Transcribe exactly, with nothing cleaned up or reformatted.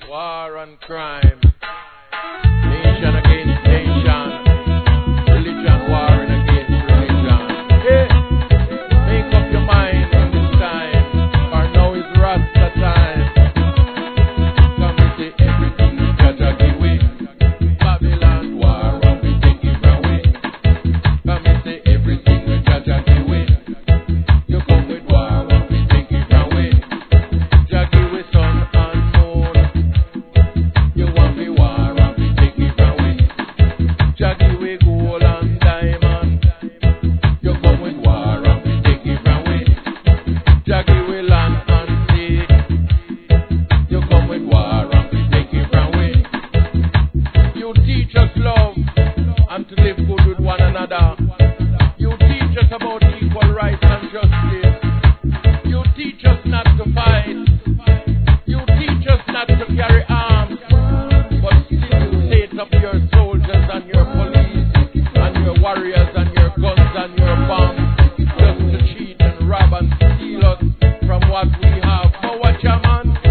War and crime. Nation against nation. Religion warring against religion. Hey, make up your mind in this time. For now is Rasta time. Come and say everything we got to give away. Babylon war and we take it away. Come and say everything we got to give away. You come with war and we take it away. Jackie with sun and moon. You want me war and we take it away. Jackie with gold and diamond. You come with war and we take it away. Jackie with land and sea. You come with war and we take it away. You teach us love and to live good with one another. You teach us about equal rights and justice. You teach us not to fight. You teach us not to carry arms. But still you set up your soldiers and your police and your warriors and your guns and your bombs just to cheat and rob and steal us from what we have. But watch your man.